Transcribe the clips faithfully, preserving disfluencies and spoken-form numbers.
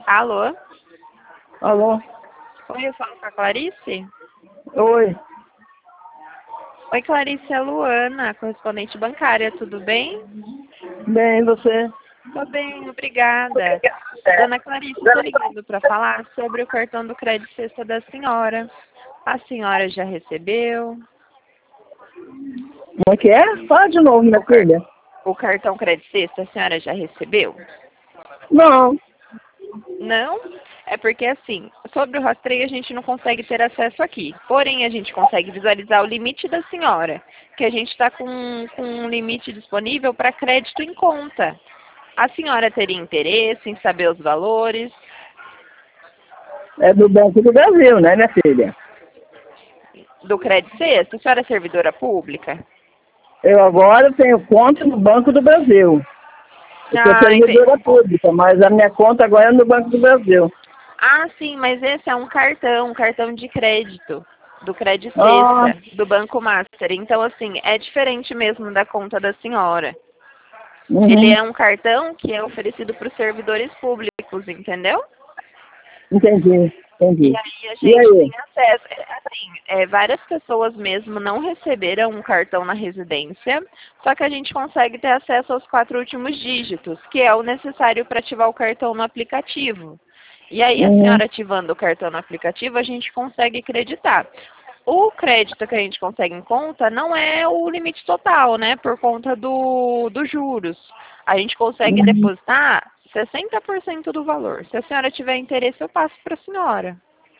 Alô? Alô? Oi, eu falo com a Clarice? Oi. Oi, Clarice, é a Luana, correspondente bancária, tudo bem? Bem, você? Tô bem, obrigada. Dona Clarice, estou ligando para falar sobre o cartão do Crédito Sexta da senhora. A senhora já recebeu? Como é que é? Fala de novo, minha O, car... filha. o cartão Crédito Sexta a senhora já recebeu? Não. Não? É porque, assim, sobre o rastreio a gente não consegue ter acesso aqui. Porém, a gente consegue visualizar o limite da senhora, que a gente está com, com um limite disponível para crédito em conta. A senhora teria interesse em saber os valores? É do Banco do Brasil, né, minha filha? Do Crédito Sexta? A senhora é servidora pública? Eu agora tenho conta no Banco do Brasil. Eu sou Ah, entendi. servidora pública, mas a minha conta agora é no Banco do Brasil. Ah, sim, mas esse é um cartão, um cartão de crédito, do Crédito Ah, Sexta, do Banco Master. Então, assim, é diferente mesmo da conta da senhora. Ele uhum. é um cartão que é oferecido para os servidores públicos, entendeu? Entendi, E entendi. aí a E gente aí? tem acesso. é, Assim, é, várias pessoas mesmo não receberam um cartão na residência, só que a gente consegue ter acesso aos quatro últimos dígitos, que é o necessário para ativar o cartão no aplicativo. E aí a Uhum. senhora ativando o cartão no aplicativo, a gente consegue creditar. O crédito que a gente consegue em conta não é o limite total, né? Por conta do, dos juros. A gente consegue Uhum. depositar sessenta por cento do valor. Se a senhora tiver interesse, eu passo para a senhora.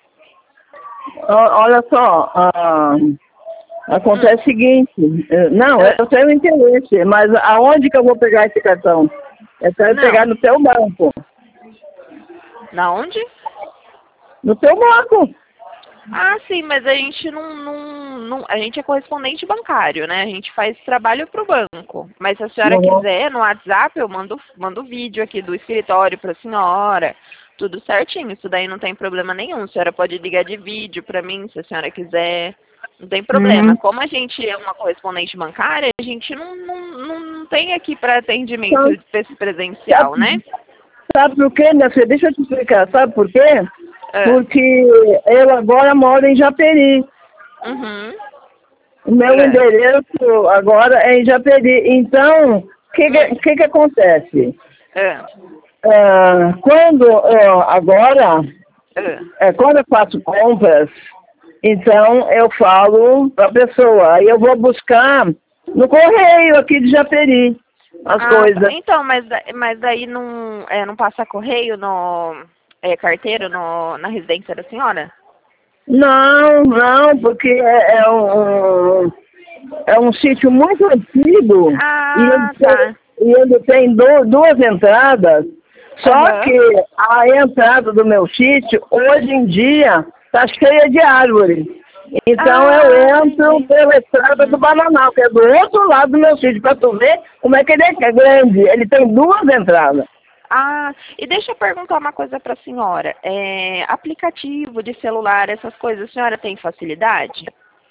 Ó, olha só, ah, Hum, acontece o seguinte, eh, não, ah, eu tenho interesse, mas aonde que eu vou pegar esse cartão? Eu quero pegar não. no teu banco. Na onde? No teu banco. Ah, sim, mas a gente não, não, não- a gente é correspondente bancário, né? A gente faz trabalho para o banco. Mas se a senhora Uhum. quiser, no WhatsApp eu mando, mando vídeo aqui do escritório para a senhora. Tudo certinho, isso daí não tem problema nenhum. A senhora pode ligar de vídeo para mim, se a senhora quiser. Não tem problema. Uhum. Como a gente é uma correspondente bancária, a gente não, não, não, não tem aqui para atendimento Sabe, presencial, né? sabe, sabe por quê, minha filha? Deixa eu te explicar. Sabe por quê? Ah, Porque eu agora moro em Japeri. uhum. O meu Ah, endereço agora é em Japeri. Então, o que, hum, que, que que acontece? ah, Ah, quando eu, agora, ah. é, quando eu faço compras, então eu falo para a pessoa. Aí eu vou buscar no correio aqui de Japeri as Ah, tá. coisas. Então, mas, da- mas daí não, é, não passa correio no é, carteiro no, na residência da senhora? Não, não, porque é, é um, é um sítio muito antigo e ele Ah, tem, tá. e ele tem du- duas entradas, só Aham. que a entrada do meu sítio, hoje em dia, está cheia de árvores. Então Ah, eu entro entendi. pela estrada do Uhum. Bananal, que é do outro lado do meu sítio, para tu ver como é que ele é grande. Ele tem duas entradas. Ah, e deixa eu perguntar uma coisa para a senhora. É, aplicativo de celular, essas coisas, a senhora tem facilidade?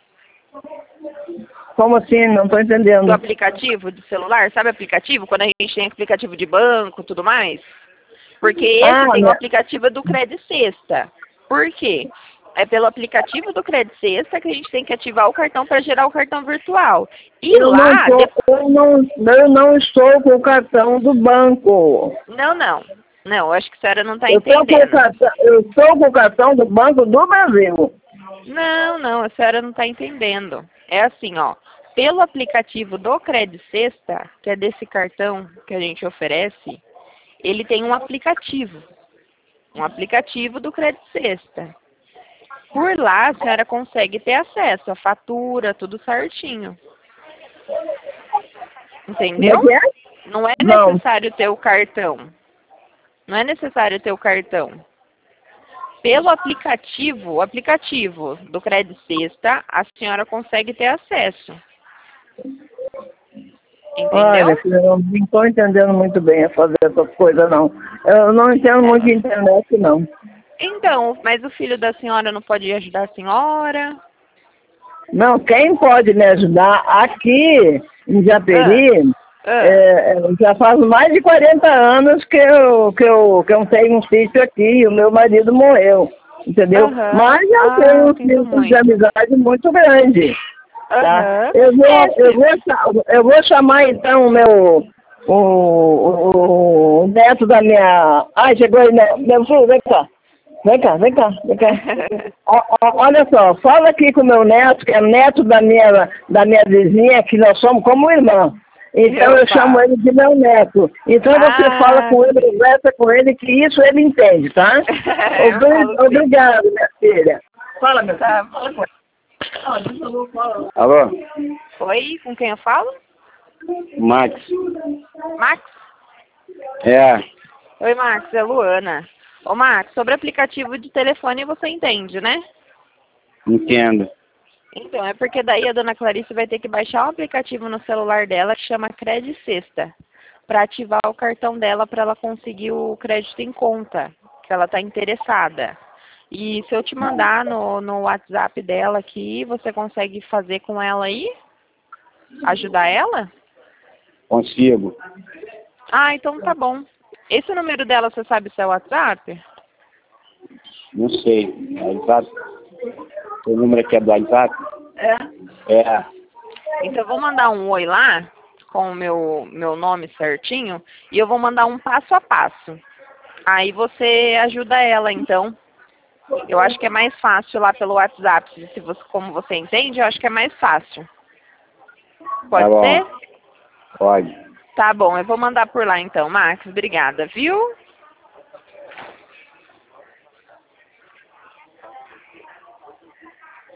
Como assim? Não estou Do entendendo. aplicativo de celular? Sabe aplicativo? Quando a gente tem aplicativo de banco e tudo mais? Porque esse Ah, tem o né? aplicativo do Credit Sexta. Por quê? É pelo aplicativo do Credit Sexta que a gente tem que ativar o cartão para gerar o cartão virtual. E Eu não lá, tô, de... eu não, eu não estou com o cartão do banco. não, não. Não, eu acho que a senhora não está Eu estou com o entendendo. cartão, eu estou com o cartão do Banco do Brasil. Não, não, a senhora não está entendendo. É assim, ó. Pelo aplicativo do Credit Sexta, que é desse cartão que a gente oferece, ele tem um aplicativo. Um aplicativo do Credit Sexta. Por lá, a senhora consegue ter acesso à fatura, tudo certinho. Como é Entendeu? que é? Não é Não. necessário ter o cartão. Não é necessário ter o cartão. Pelo aplicativo, o aplicativo do Credit Sexta, a senhora consegue ter acesso. Olha, Entendeu? filha, eu não estou entendendo muito bem a fazer essas coisas, não. Eu não entendo muito de internet, não. Então, mas o filho da senhora não pode ajudar a senhora? Não, quem pode me ajudar aqui em Ah, Japeri Ah. É, é, já faz mais de quarenta anos que eu, que, eu, que eu tenho um sítio aqui e o meu marido morreu, entendeu? Aham. Mas eu Ah, tenho um sinto círculo de muito. amizade muito grande. Tá? Aham. Eu, vou, É, eu, se- vou, cha- eu vou chamar então o meu o, o, o neto da minha. Ai, chegou aí, meu, meu filho, vem cá. Vem cá, vem cá, vem cá. Ó, ó, olha só, fala aqui com o meu neto, que é neto da minha, da minha vizinha, que nós somos como irmã. Então eu chamo Opa. ele de meu neto. Então você fala Ah, com ele, sim. conversa com ele, que isso ele entende, tá? Eu Obri- falo sim. Obrigado, minha filha. Fala, meu filho. Tá. Fala com ele. Ah, deixa eu falar. Alô? Oi, com quem eu falo? Max? Max? É, Oi, Max, é Luana. Ô, Max, sobre aplicativo de telefone você entende, né? entendo. Então, é porque daí a dona Clarice vai ter que baixar um aplicativo no celular dela que chama Credit Sexta, para ativar o cartão dela para ela conseguir o crédito em conta, que ela está interessada. E se eu te mandar no, no WhatsApp dela aqui, você consegue fazer com ela aí? Ajudar ela? Consigo. Ah, então tá bom. Esse número dela, você sabe se é o WhatsApp? Não sei. WhatsApp? O número aqui é do WhatsApp? É. É. Então eu vou mandar um oi lá, com o meu, meu nome certinho, e eu vou mandar um passo a passo. Aí você ajuda ela, então. Eu acho que é mais fácil lá pelo WhatsApp. Se você, como você entende, eu acho que é mais fácil. Pode Tá bom. ser? Pode. Tá bom, eu vou mandar por lá então, Max. Obrigada, viu?